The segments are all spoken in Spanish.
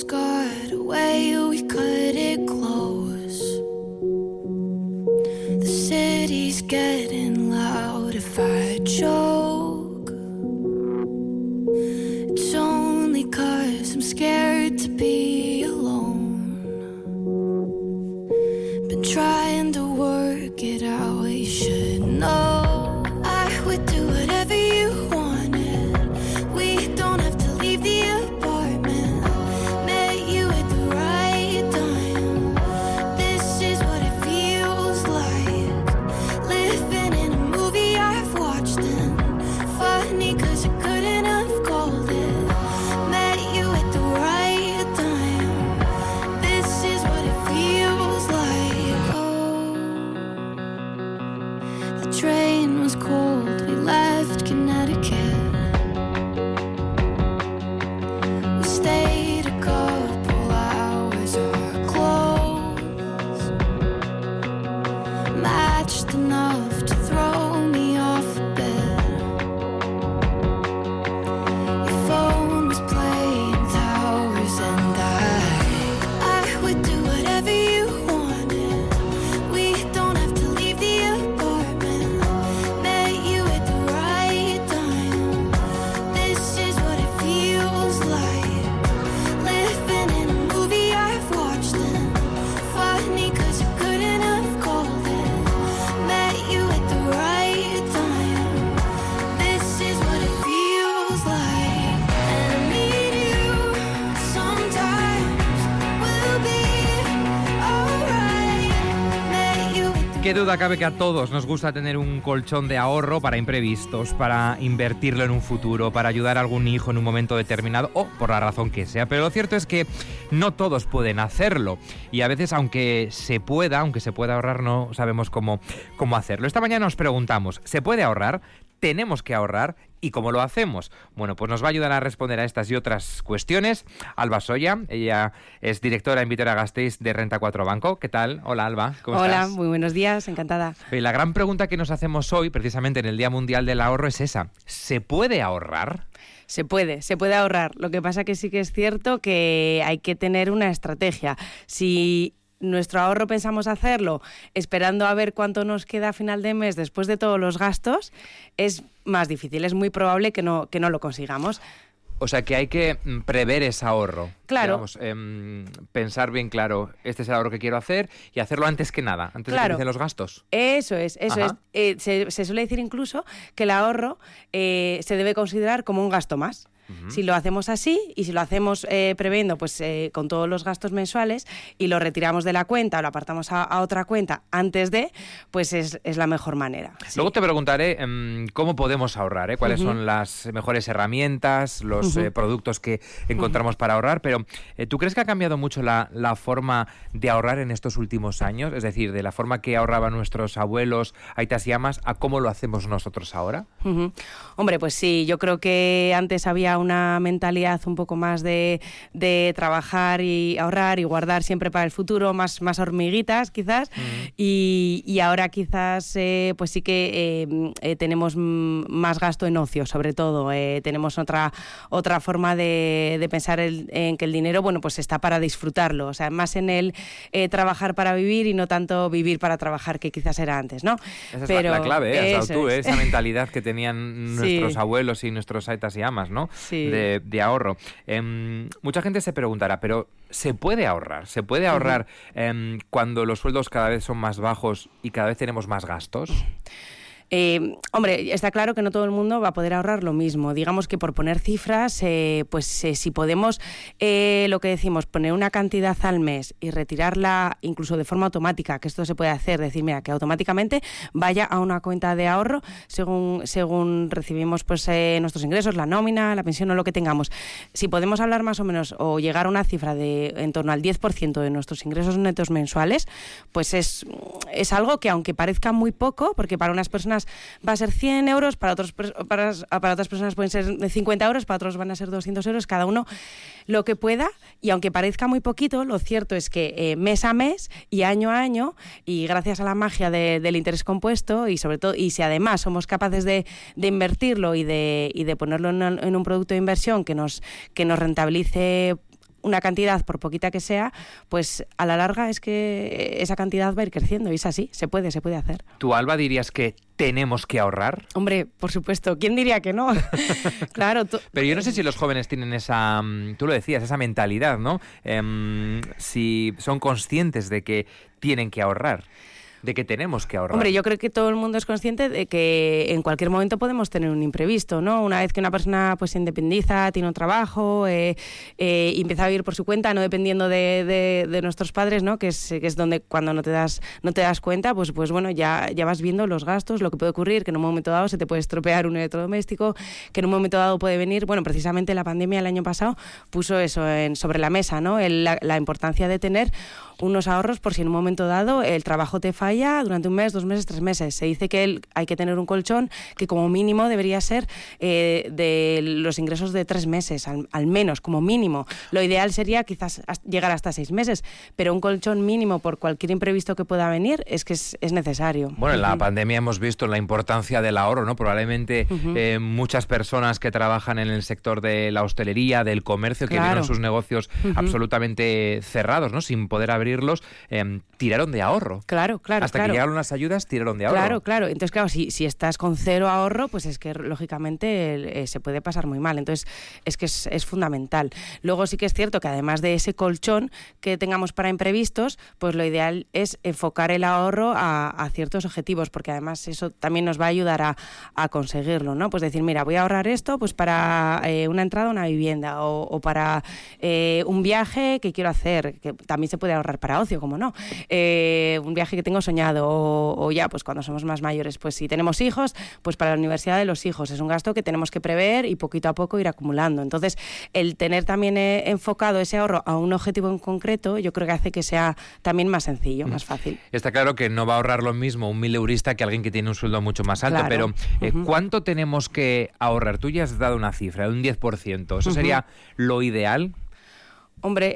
almost got away, we cut it close. The city's getting loud. If I choke, it's only 'cause I'm scared to be alone. Been trying to work it out, you should know I would do whatever you wanted. We don't have to leave the apartment. Met you at the right time. This is what it feels like, living in a movie I've watched. And funny 'cause I couldn't have called it. Met you at the right time. This is what it feels like. Oh, the train was cold, we left Connecticut. We stayed a couple hours, our clothes matched enough to throw me off a bit. Your phone was playing towers, and I would do whatever you wanted. We don't have to leave the apartment. Met you at the right time. This is what it feels like, living in a movie I've watched. And funny 'cause I couldn't have called it. Met you at the right time. This is what it feels like. And I need you sometimes. We'll be alright. Met you at the Qué duda cabe que a todos nos gusta tener un colchón de ahorro para imprevistos, para invertirlo en un futuro, para ayudar a algún hijo en un momento determinado o por la razón que sea. Pero lo cierto es que no todos pueden hacerlo y a veces aunque se pueda ahorrar, no sabemos cómo hacerlo. Esta mañana nos preguntamos, ¿se puede ahorrar? ¿Tenemos que ahorrar? ¿Y cómo lo hacemos? Bueno, pues nos va a ayudar a responder a estas y otras cuestiones Alba Soya. Ella es directora en Vitoria-Gasteiz de Renta 4 Banco. ¿Qué tal? Hola, Alba. ¿Cómo estás? Hola, muy buenos días, encantada. La gran pregunta que nos hacemos hoy, precisamente en el Día Mundial del Ahorro, es esa. ¿Se puede ahorrar? Se puede ahorrar. Lo que pasa que sí que es cierto que hay que tener una estrategia. Si nuestro ahorro pensamos hacerlo esperando a ver cuánto nos queda a final de mes después de todos los gastos, es más difícil, es muy probable que no lo consigamos. O sea, que hay que prever ese ahorro. Claro. Digamos, pensar bien claro, este es el ahorro que quiero hacer y hacerlo antes que nada, antes de que empiecen los gastos. Eso es. Se suele decir incluso que el ahorro se debe considerar como un gasto más. Si lo hacemos así y si lo hacemos previendo con todos los gastos mensuales y lo retiramos de la cuenta o lo apartamos a otra cuenta antes de, pues es la mejor manera. Sí. Luego te preguntaré cómo podemos ahorrar, cuáles son las mejores herramientas, los productos que encontramos para ahorrar, pero ¿tú crees que ha cambiado mucho la forma de ahorrar en estos últimos años? Es decir, de la forma que ahorraban nuestros abuelos, aitas y amas, a cómo lo hacemos nosotros ahora. Hombre, pues sí, yo creo que antes había una mentalidad un poco más de trabajar y ahorrar y guardar siempre para el futuro, más hormiguitas quizás, y ahora quizás pues sí que tenemos más gasto en ocio, sobre todo. Tenemos otra forma de pensar en que el dinero, bueno, pues está para disfrutarlo, o sea, más en el trabajar para vivir y no tanto vivir para trabajar, que quizás era antes, ¿no? Esa es la clave, has dado tú, esa mentalidad que tenían nuestros abuelos y nuestros aitas y amas, ¿no? Sí. De ahorro. Mucha gente se preguntará, pero ¿se puede ahorrar? ¿Se puede ahorrar cuando los sueldos cada vez son más bajos y cada vez tenemos más gastos? Hombre, está claro que no todo el mundo va a poder ahorrar lo mismo. Digamos que por poner cifras, si podemos, lo que decimos, poner una cantidad al mes y retirarla incluso de forma automática, que esto se puede hacer, decir, mira, que automáticamente vaya a una cuenta de ahorro según recibimos nuestros ingresos, la nómina, la pensión o lo que tengamos. Si podemos hablar más o menos o llegar a una cifra de en torno al 10% de nuestros ingresos netos mensuales, pues es algo que, aunque parezca muy poco, porque para unas personas va a ser 100 euros, para otras personas pueden ser 50 euros, para otros van a ser 200 euros, cada uno lo que pueda, y aunque parezca muy poquito, lo cierto es que mes a mes y año a año, y gracias a la magia del interés compuesto, y sobre todo, y si además somos capaces de invertirlo y de ponerlo en un producto de inversión que nos rentabilice una cantidad, por poquita que sea, pues a la larga es que esa cantidad va a ir creciendo y es así, se puede hacer. ¿Tú, Alba, dirías que tenemos que ahorrar? Hombre, por supuesto, ¿quién diría que no? Claro. Pero yo no sé si los jóvenes tienen esa, tú lo decías, esa mentalidad, ¿no? Si son conscientes de que tienen que ahorrar. De que tenemos que ahorrar. Hombre, yo creo que todo el mundo es consciente de que en cualquier momento podemos tener un imprevisto, ¿no? Una vez que una persona pues se independiza, tiene un trabajo, y empieza a vivir por su cuenta, no dependiendo de nuestros padres, ¿no? Que es donde cuando no te das cuenta, pues bueno, ya vas viendo los gastos, lo que puede ocurrir, que en un momento dado se te puede estropear un electrodoméstico, que en un momento dado puede venir, bueno, precisamente la pandemia el año pasado puso eso sobre la mesa, ¿no? La importancia de tener unos ahorros por si en un momento dado el trabajo te falla durante un mes, 2 meses, 3 meses. Se dice que hay que tener un colchón que como mínimo debería ser de los ingresos de 3 meses, al menos, como mínimo. Lo ideal sería quizás llegar hasta 6 meses, pero un colchón mínimo por cualquier imprevisto que pueda venir es que es necesario. Bueno, en la pandemia hemos visto la importancia del ahorro, ¿no? Probablemente muchas personas que trabajan en el sector de la hostelería, del comercio, que vieron sus negocios absolutamente cerrados, ¿no? Sin poder abrirlos, tiraron de ahorro. Claro. Hasta que llegaron las ayudas, tiraron de ahorro. Claro. Entonces, claro, si estás con 0 ahorro, pues es que lógicamente se puede pasar muy mal. Entonces, es que es fundamental. Luego sí que es cierto que además de ese colchón que tengamos para imprevistos, pues lo ideal es enfocar el ahorro a ciertos objetivos, porque además eso también nos va a ayudar a conseguirlo, ¿no? Pues decir, mira, voy a ahorrar esto pues para una entrada a una vivienda o para un viaje que quiero hacer, que también se puede ahorrar para ocio, como no. Un viaje que tengo soñado o ya, pues cuando somos más mayores, pues si tenemos hijos, pues para la universidad de los hijos. Es un gasto que tenemos que prever y poquito a poco ir acumulando. Entonces, el tener también enfocado ese ahorro a un objetivo en concreto, yo creo que hace que sea también más sencillo, más fácil. Está claro que no va a ahorrar lo mismo un 1.000eurista que alguien que tiene un sueldo mucho más alto, claro. Pero ¿cuánto tenemos que ahorrar? Tú ya has dado una cifra, de un 10%. ¿Eso sería lo ideal? Hombre,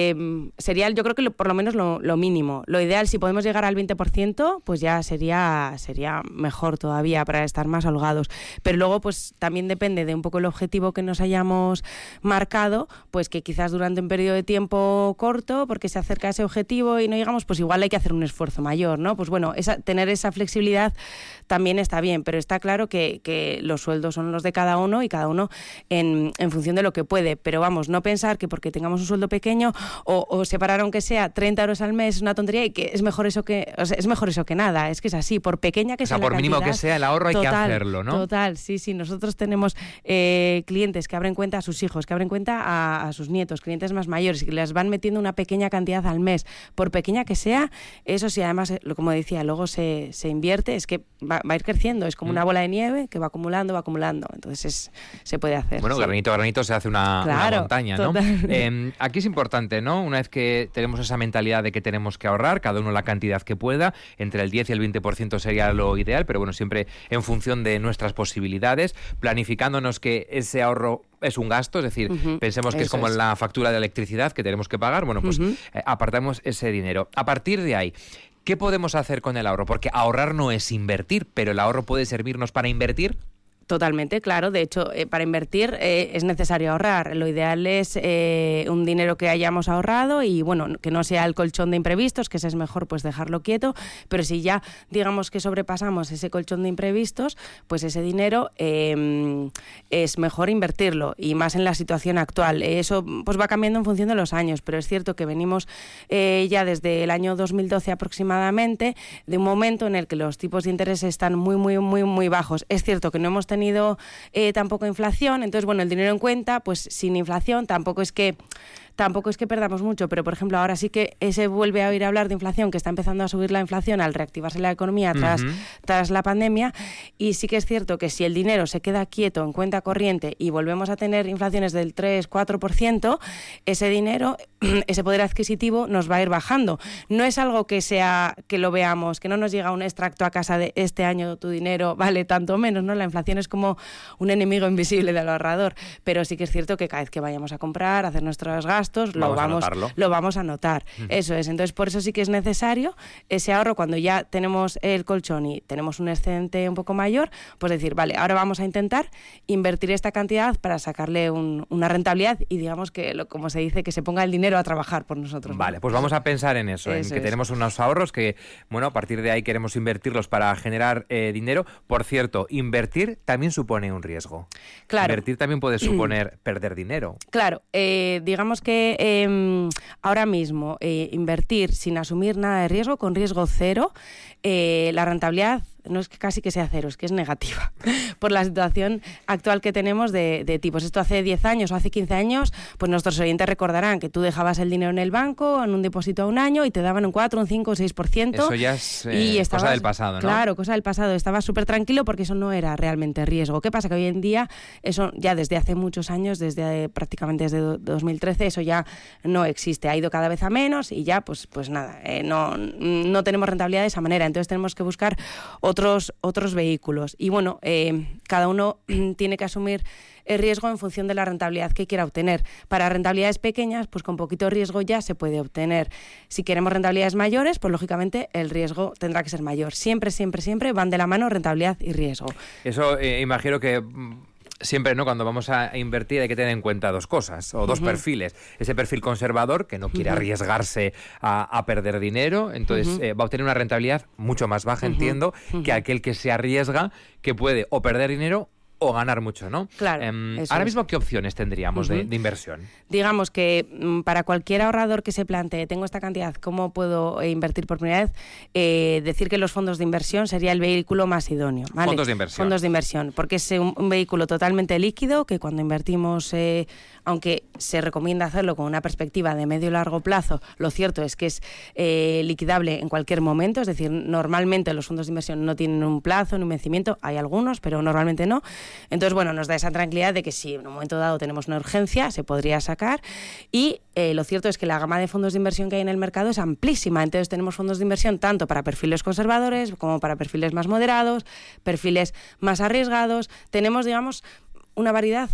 sería yo creo que por lo menos lo mínimo. Lo ideal, si podemos llegar al 20%, pues ya sería mejor todavía para estar más holgados. Pero luego, pues también depende de un poco el objetivo que nos hayamos marcado, pues que quizás durante un periodo de tiempo corto, porque se acerca a ese objetivo y no llegamos, pues igual hay que hacer un esfuerzo mayor, ¿no? Pues bueno, tener esa flexibilidad también está bien, pero está claro que los sueldos son los de cada uno y cada uno en función de lo que puede. Pero vamos, no pensar que porque tengamos un sueldo pequeño o separar aunque sea 30 euros al mes es una tontería y que es mejor eso que nada. Es que es así, por pequeña que sea la por cantidad, mínimo que sea el ahorro hay que hacerlo, ¿no? Total, sí. Nosotros tenemos clientes que abren cuenta a sus hijos, que abren cuenta a sus nietos, clientes más mayores y que les van metiendo una pequeña cantidad al mes, por pequeña que sea. Eso sí, además, como decía, luego se invierte, es que va a ir creciendo, es como una bola de nieve que va acumulando. Entonces se puede hacer. Bueno, sí. Granito a granito se hace una montaña, ¿no? Aquí es importante, ¿no? Una vez que tenemos esa mentalidad de que tenemos que ahorrar, cada uno la cantidad que pueda, entre el 10 y el 20% sería lo ideal, pero bueno, siempre en función de nuestras posibilidades, planificándonos que ese ahorro es un gasto, es decir, pensemos que es como la factura de electricidad que tenemos que pagar, bueno, pues apartamos ese dinero. A partir de ahí, ¿qué podemos hacer con el ahorro? Porque ahorrar no es invertir, pero el ahorro puede servirnos para invertir. Totalmente, claro. De hecho, para invertir es necesario ahorrar. Lo ideal es un dinero que hayamos ahorrado y, bueno, que no sea el colchón de imprevistos, que ese es mejor pues dejarlo quieto, pero si ya digamos que sobrepasamos ese colchón de imprevistos, pues ese dinero es mejor invertirlo y más en la situación actual. Eso pues va cambiando en función de los años, pero es cierto que venimos ya desde el año 2012 aproximadamente de un momento en el que los tipos de interés están muy bajos. Es cierto que no hemos tenido tampoco inflación, entonces bueno, el dinero en cuenta, pues sin inflación tampoco es que perdamos mucho, pero por ejemplo ahora sí que se vuelve a oír hablar de inflación, que está empezando a subir la inflación al reactivarse la economía tras la pandemia, y sí que es cierto que si el dinero se queda quieto en cuenta corriente y volvemos a tener inflaciones del 3-4%, ese dinero, ese poder adquisitivo nos va a ir bajando. No es algo que lo veamos, que no nos llega un extracto a casa de este año tu dinero vale tanto menos, ¿no? La inflación es como un enemigo invisible del ahorrador, pero sí que es cierto que cada vez que vayamos a comprar, a hacer nuestros gastos, gastos lo vamos a notar. Eso es. Entonces, por eso sí que es necesario ese ahorro cuando ya tenemos el colchón y tenemos un excedente un poco mayor, pues decir, vale, ahora vamos a intentar invertir esta cantidad para sacarle una rentabilidad y digamos que, como se dice, que se ponga el dinero a trabajar por nosotros. Vale, pues vamos a pensar en eso, en que tenemos unos ahorros que, bueno, a partir de ahí queremos invertirlos para generar dinero. Por cierto, invertir también supone un riesgo. Claro. Invertir también puede suponer perder dinero. Claro, digamos que ahora mismo invertir sin asumir nada de riesgo, con riesgo cero, la rentabilidad no es que casi que sea cero, es que es negativa por la situación actual que tenemos de tipos. Esto hace 10 años o hace 15 años, pues nuestros oyentes recordarán que tú dejabas el dinero en el banco, en un depósito a un año y te daban un 4, un 5, un 6%. Eso ya es cosa del pasado, ¿no? Claro, cosa del pasado. Estabas súper tranquilo porque eso no era realmente riesgo. ¿Qué pasa? Que hoy en día, eso ya desde hace muchos años, prácticamente desde 2013, eso ya no existe. Ha ido cada vez a menos y ya, pues nada, no tenemos rentabilidad de esa manera. Entonces tenemos que buscar otros vehículos. Y bueno, cada uno tiene que asumir el riesgo en función de la rentabilidad que quiera obtener. Para rentabilidades pequeñas, pues con poquito riesgo ya se puede obtener. Si queremos rentabilidades mayores, pues lógicamente el riesgo tendrá que ser mayor. Siempre van de la mano rentabilidad y riesgo. Eso imagino que siempre, ¿no? Cuando vamos a invertir hay que tener en cuenta dos cosas o dos perfiles. Ese perfil conservador que no quiere arriesgarse a perder dinero, entonces va a obtener una rentabilidad mucho más baja, entiendo, que aquel que se arriesga, que puede o perder dinero o ganar mucho, ¿no? Claro. Ahora mismo, ¿qué opciones tendríamos de inversión? Digamos que para cualquier ahorrador que se plantee, tengo esta cantidad, ¿cómo puedo invertir por primera vez? Decir que los fondos de inversión sería el vehículo más idóneo, ¿vale? Fondos de inversión. Fondos de inversión, porque es un vehículo totalmente líquido que cuando invertimos, aunque se recomienda hacerlo con una perspectiva de medio y largo plazo, lo cierto es que es liquidable en cualquier momento, es decir, normalmente los fondos de inversión no tienen un plazo ni un vencimiento, hay algunos, pero normalmente no. Entonces, bueno, nos da esa tranquilidad de que si en un momento dado tenemos una urgencia, se podría sacar. Y lo cierto es que la gama de fondos de inversión que hay en el mercado es amplísima. Entonces, tenemos fondos de inversión tanto para perfiles conservadores como para perfiles más moderados, perfiles más arriesgados. Tenemos, digamos, una variedad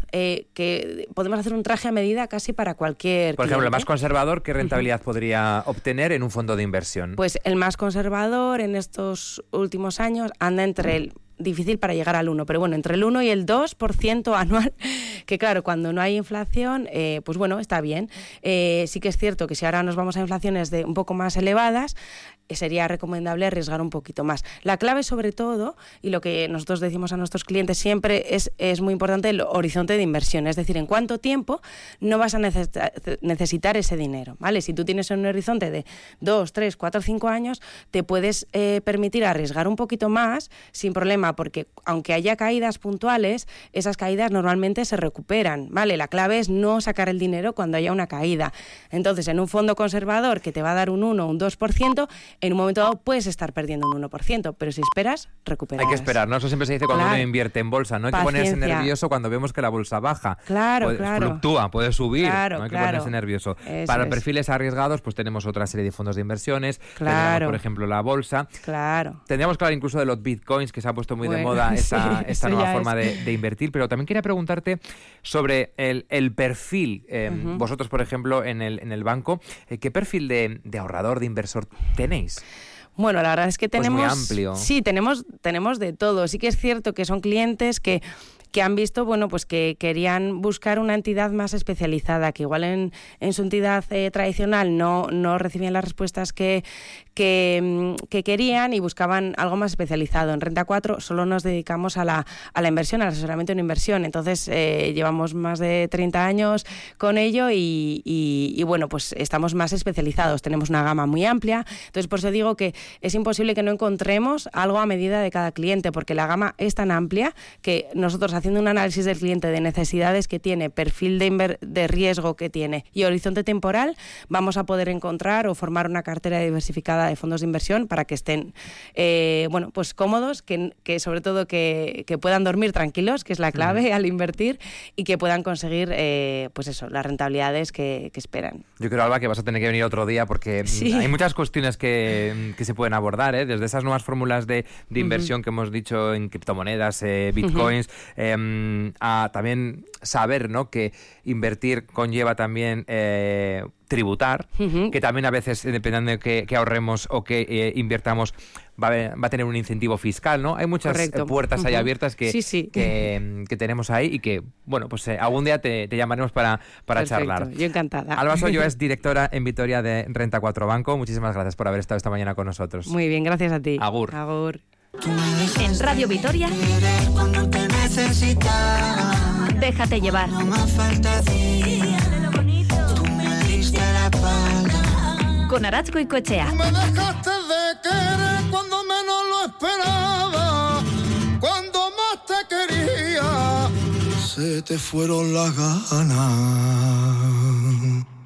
que podemos hacer un traje a medida casi para cualquier Por ejemplo, cliente. el más conservador, ¿qué rentabilidad podría obtener en un fondo de inversión? Pues el más conservador en estos últimos años anda entre difícil para llegar al 1, pero bueno, entre el 1 y el 2% anual, que claro, cuando no hay inflación, pues bueno, está bien. Sí que es cierto que si ahora nos vamos a inflaciones un poco más elevadas, sería recomendable arriesgar un poquito más. La clave, sobre todo, y lo que nosotros decimos a nuestros clientes siempre, es muy importante el horizonte de inversión, es decir, en cuánto tiempo no vas a necesitar ese dinero, ¿vale? Si tú tienes un horizonte de 2, 3, 4, 5 años, te puedes permitir arriesgar un poquito más sin problema, porque aunque haya caídas puntuales, esas caídas normalmente se recuperan, ¿vale? La clave es no sacar el dinero cuando haya una caída. Entonces, en un fondo conservador que te va a dar un 1 o un 2%, en un momento dado puedes estar perdiendo un 1%, pero si esperas, recuperarás. Hay que esperar, ¿no? Eso siempre se dice cuando uno invierte en bolsa, no hay que ponerse nervioso cuando vemos que la bolsa baja. Claro. Fluctúa, puede subir, no hay que ponerse nervioso. Para perfiles arriesgados, pues tenemos otra serie de fondos de inversiones, tenemos, por ejemplo, la bolsa. Tendríamos que hablar incluso de los bitcoins, que se ha puesto muy de moda esta nueva forma de invertir, pero también quería preguntarte sobre el perfil. Vosotros, por ejemplo, en el banco, ¿qué perfil de ahorrador, de inversor tenéis? Bueno, la verdad es que tenemos... Pues muy amplio. Sí, tenemos de todo. Sí que es cierto que son clientes que han visto, bueno, pues que querían buscar una entidad más especializada, que igual en su entidad tradicional no recibían las respuestas que querían y buscaban algo más especializado. En Renta 4 solo nos dedicamos a la inversión, al asesoramiento en inversión. Entonces, llevamos más de 30 años con ello y bueno, pues estamos más especializados. Tenemos una gama muy amplia. Entonces, por eso digo que es imposible que no encontremos algo a medida de cada cliente, porque la gama es tan amplia que nosotros, haciendo un análisis del cliente de necesidades que tiene, perfil de riesgo que tiene y horizonte temporal, vamos a poder encontrar o formar una cartera diversificada de fondos de inversión para que estén bueno, pues cómodos, que sobre todo que puedan dormir tranquilos, que es la clave al invertir, y que puedan conseguir pues eso, las rentabilidades que esperan. Yo creo, Alba, que vas a tener que venir otro día porque hay muchas cuestiones que se pueden abordar, desde esas nuevas fórmulas de inversión que hemos dicho en criptomonedas, bitcoins, a también saber, ¿no?, que invertir conlleva también tributar, que también a veces, dependiendo de que ahorremos o que invirtamos, va a tener un incentivo fiscal, ¿no? Hay muchas puertas ahí abiertas que tenemos ahí y que, bueno, pues algún día te llamaremos para charlar. Yo encantada. Alba Sollo es directora en Vitoria de Renta 4 Banco. Muchísimas gracias por haber estado esta mañana con nosotros. Muy bien, gracias a ti. Agur. Agur. En Radio Vitoria, déjate llevar. Con Arantxa Goicoechea. Me dejaste de querer cuando menos lo esperaba, cuando más te quería, se te fueron las ganas.